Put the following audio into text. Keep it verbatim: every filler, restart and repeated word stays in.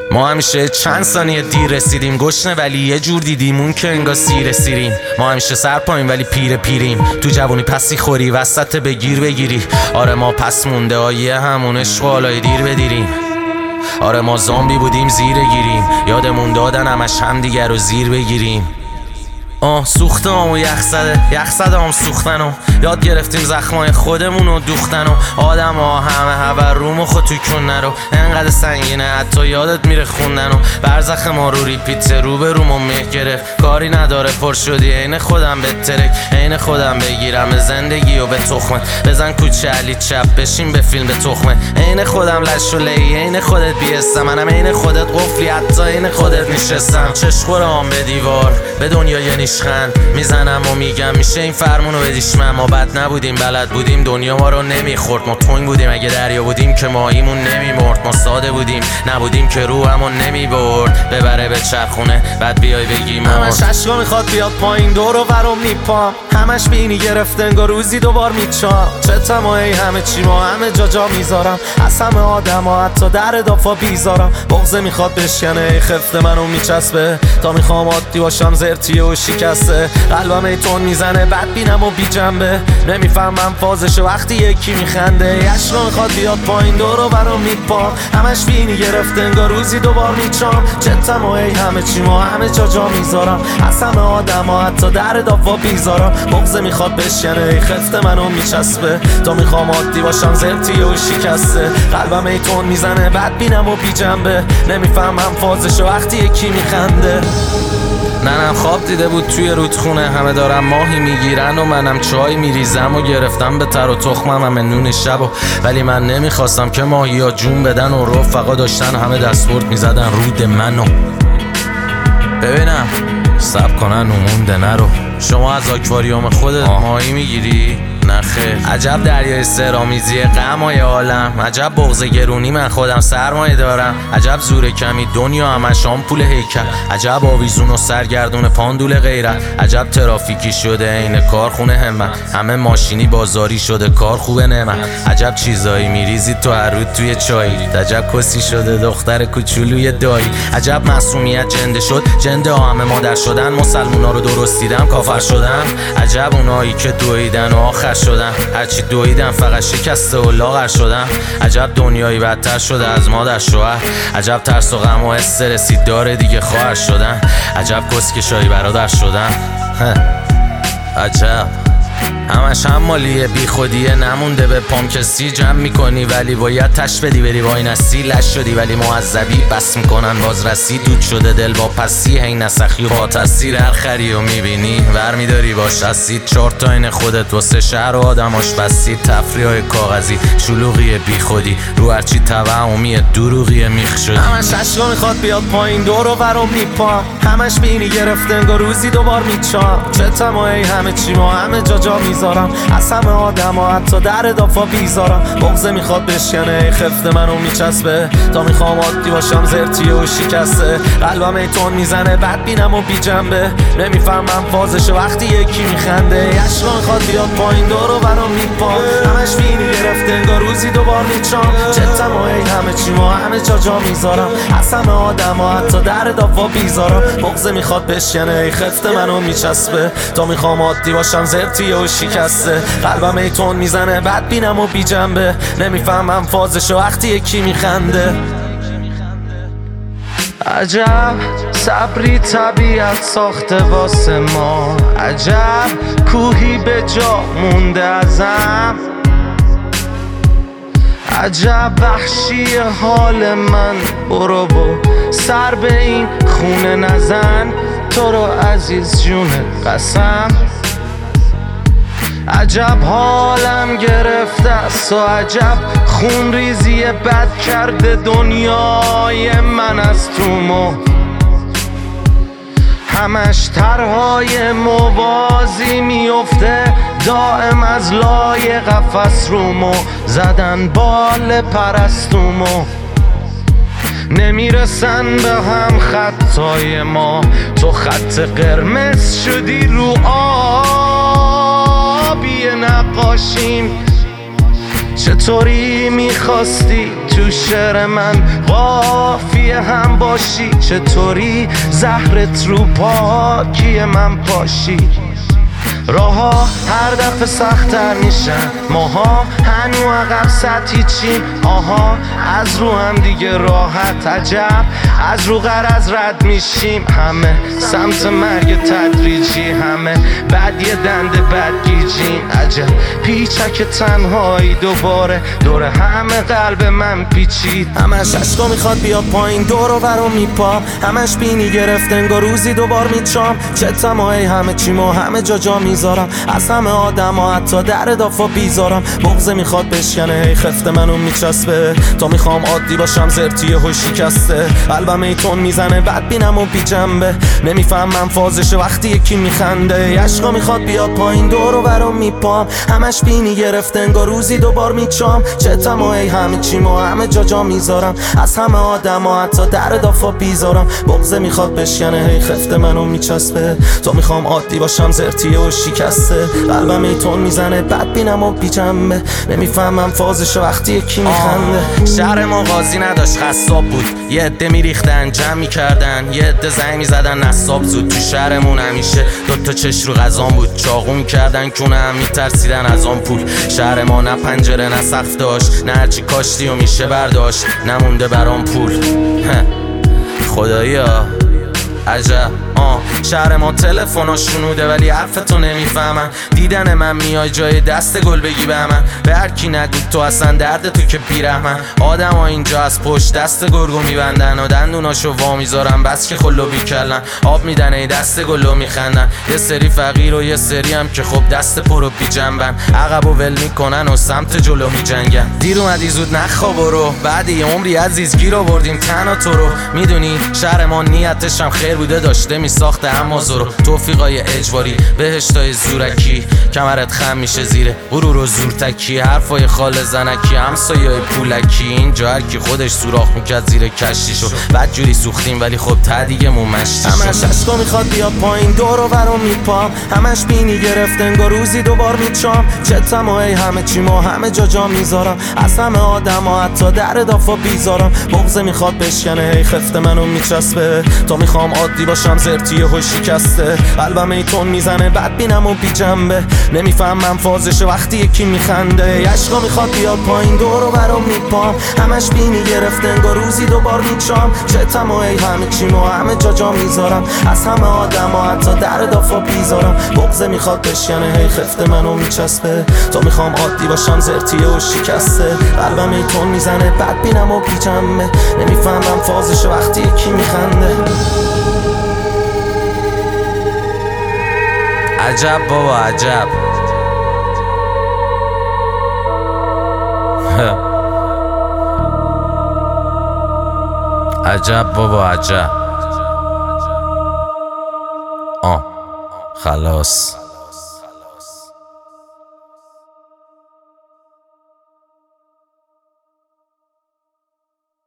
ما همیشه چند ثانیه دیر رسیدیم، گشنه ولی یه جور دیدیم اون که انگار سیر سیریم. ما همیشه سر پایین ولی پیر پیریم، تو جوونی پسی خوری وسط بگیر بگیری. آره ما پس مونده آیه همون عشق والای دیر بدیریم. آره ما زامبی بودیم زیر گیریم، یادمون دادن همش هم دیگر رو زیر بگیریم. آه سوخته هم و یخ زده، یخ زده هم سوختن و یاد گرفتیم زخمای خودمون رو دوختن و آدم ها همه هبر روم و خود توی کن نرو. انقدر سنگینه حتی یادت میره خوندن و برزخ ما رو ریپیت رو به روم و مه گرفت. کاری نداره پر شدی عین خودم به ترک، عین خودم بگیرم به زندگی و به تخمه. بزن کوچه علی چپ بشین به فیلم به تخمه. عین خودم لش و لی عین خودت بیستم، منم عین خودت قفلی حتی عین خودت نشستم. چشخورام به دیوار به دنیا یعنی خند میزنم و میگم میشه این فرمونو بدیش من. ما بد نبودیم بلد بودیم دنیا ما رو نمیخورد، ما تنگ بودیم اگه دریا بودیم که ماهیمون نمیمرد. ما ساده بودیم نبودیم که روحمون نمیبرد، ببره به چرخونه بعد بیای بگی ما همش عشقا میخواد بیاد پایین دور و برم میپام، همش بینی گرفته انگار روزی دوبار میچام. چه تمایی همه چی ما همه جا جا میذارم، از همه آدم ها حتی در دافا بیزارم. بغزه میخواد بشکنه خفت منو میچسبه، تا میخوام عادی باشم زرتیه و شکسته. قلبم ای تون میزنه بد بینم و بی جنبه، نمیفهمم فازشو وقتی یکی میخنده. عشقا میخواد بیاد پایین دور و برم میپام، همش بینی گرفته انگار روزی دوبار میچام. چه تمایی همه چی ما همه جا جا میذارم، از همه آدم ها حتی در دافا بیزارم. بغزه میخواد بشکنه ای خفت منو میچسبه، تا میخوام عادی باشم زرتیه و شکسته. قلبم ای تون میزنه بد بینم و بی جنبه، نمیفهمم فازشو وقتی یکی میخنده. ننم خواب دیده بود توی رودخونه، همه دارم ماهی میگیرن و منم چای میریزم و گرفتم به تر و تخمم همه نون شب و ولی من نمیخواستم که ماهی ها جون بدن و رفقا داشتن همه دستورد میزدن رود منو. ببینم سب کنن و مونده نرو، شما از آکواریوم خودت ماهی میگیری؟ نخیر. عجب دریای سرامیزی غمای عالم، عجب بغض گرونی من خودم سرمایه دارم. عجب زور کمی دنیا همش آمپول هیکل، عجب آویزون و سرگردون پاندول غیرت. عجب ترافیکی شده عین کارخونه همت، همه ماشینی بازاری شده کار خوبه نعمت. عجب چیزایی میریزی تو هر رود توی چایی، عجب کسی شده دختر کوچولوی دایی. عجب معصومیت جنده شد جنده ها همه مادر شدن، مسلمونا رو درست دیدم کافر شدن. عجب اونایی که دویدن و آخر شدن، هرچی دویدن فقط شکسته و لاغر شدن. عجب دنیایی بدتر شده از مادر شوهر، عجب ترس و غم و استرسی داره دیگه خواهر شدن. عجب کسکشایی برادر شدن. عجب همش هم مالیه بی خودیه، نمونده به پام کسی جمع میکنی ولی باید تش بدی بری وای نسی. لش شدی ولی معذبی بس میکنن باز رسی، دود شده دل با پسی هی نسخی و با تاثیر هر خری و میبینی ور میداری باش اسید. چهار تا این خودت واسه شهر و آدماش بسید، تفریح های کاغذی شلوغی بی خودی رو هرچی توهمیه دروغی میخ شدی. همش عشقا میخواد بیاد پایین دور و برم میپام، همش بینی گرفته انگار روزی دوبار میچام. چه تمایی همه چی ما همه جا جا میذارم، از همه آدم ها حتی در دافا بیزارم. بغزه میخواد بشکنه ای خفت منو میچسبه، تا میخوام عادی باشم زرتیه و شکسته. قلبم ای تون میزنه بد بینم و بی جنبه، نمیفهمم فازشو وقتی یکی میخنده. عشقا میخواد بیاد پایین دور و برم میپام، همش بینی گرفته انگار روزی دوبار میچام. چه تمایی همه چی ما همه جا جا میذارم، از همه آدم ها حتی در دافا بیزارم. بغزه میخواد بشکنه ای خفت منو میچسبه، تا میخوام عادی باشم زرتیه و شکسته. قلبم ای تون میزنه بد بینم و بی جنبه، نمیفهمم فازشو وقتی یکی میخنده. عجب صبری طبیعت ساخته واسه ما، عجب کوهی به جا مونده ازم. عجب وحشی حال من، برو با سر به این خونه نزن، تو رو عزیز جون قسم. عجب حالم گرفته است و عجب خون ریزی بد کرده دنیای من از تو مو. همش طرحهای موازی میفته دائم از لای قفس رومو، زدن بال پرستومو. نمیرسن به هم خطای ما، تو خط قرمز شدی رو آبی نقاشیم. چطوری میخواستی تو شعر من قافیه هم باشی؟ چطوری زهرت رو پاکی من پاشی؟ راها هر دفعه سخت‌تر میشن، ماها هنو عقب سطحی چیم. آها از رو هم دیگه راحت، عجب از رو غرض رد میشیم. همه سمت مرگ تدریجی، همه بعد یه دنده بد گیجیم. عجب پیچک تنهایی دوباره دور همه قلب من پیچید. همش عشقا میخواد بیاد پایین، دور و برو میپام. همش بینی گرفت انگار روزی دوبار میچام. چه تمایی همه چیمو همه جا جا میذارم، از همه آدم ها حتی در دافا بیزارم. بغزه میخواد بشکنه هی خفت منو میچسبه، تا میخوام عادی باشم زرتیه و شکسته. قلبم ایتون میزنه بد بینم و بی جنبه، نمیفهمم فازشه وقتی یکی میخنده. عشقا میخواد بیاد پایین، دور و برو میپام. همش بینی گرفت انگار روزی دوبار میچام. چه تمایی همه چیمو همه جا جا میذارم، از همه آدم ها حتی در دافا بیزارم. بغزه میخواد بشکنه هی خفت منو میچسبه، تا میخوام عادی باشم زرتیه و شکسته. قلبم ایتون میزنه بد بینم و بی جنبه، نمیفهمم فازش وقتی یکی میخنده. شهر ما قاضی نداشت خصاب بود، یه عده میریختن جمع میکردن، یه عده زنگ میزدن نصاب زود. تو شهرمون همیشه دوتا چش رو غذام بود، چاقو میکردن کونه هم میترسیدن از آن پول. شهر ما نه پنجره نه سقف داشت، نه هرچی کاشتی و میشه برداشت، نمونده برام پول. خدایا عجب. آه شهر ما تلفنا شنوده ولی حرفتو نمیفهمن. دیدن من میای جای دست گل بگی به من، به هر کی نگو تو اصلا درد تو که بیرحمن. آدم ها اینجا از پشت دست گرگو میبندن و دندوناشو وا میذارن، بس که خلو بیکلن. آب میدن ای دست گلو میخندن، یه سری فقیر و یه سری هم که خب دست پرو بی جنبن. عقب و ول میکنن و سمت جلو میجنگن. دیر اومدی زود نخوا برو، بعد یه عمری عزیز گیر آوردیم تنها تو رو. میدونی شهر ما نیتش هم خیر بوده، داشته میساخته اما زورو. توفیقای اجباری بهشتای زورکی، کمرت خم میشه زیر غرور و زورتکی. حرفای خال زنکی همسایه‌های پولکی، اینجا هر کی خودش سوراخ میکرد زیر کشتیشو. بعد جوری سوختیم ولی خب ته دیگه مون مشتیشو. همش عشقا میخواد بیاد پایین، دور و برو میپام. همش بینی گرفت انگار روزی دوبار میچام. چه تمایی همه چیمو همه جا جا میذارم، از همه آدم ها حتی در دافا بیزارم. بغزه میخواد بشکنه هی خفت منو میچسبه، تا میخوام عادی باشم زرتیه و شکسته. قلبم ایتون میزنه بد بینم و بی جنبه، نمیفهمم فازشه وقتی یکی میخنده. عشقا میخواد بیاد پایین، دور و برو میپام. همش بینی گرفت انگار روزی دوبار میچام. چه تمایی همه چیمو همه جا جا میذارم، از همه آدم ها حتی در دافا بیزارم. بغزه میخواد بشکنه هی خفت منو میچسبه، تا میخوام عادی باشم زرتیه و شکسته. قلبم ایتون میزنه بد بینم و بی جنبه، نمیفهمم فازشه وقتی یکی میخنده. عجب بابا عجب. عجب بابا عجب. آه خلاص.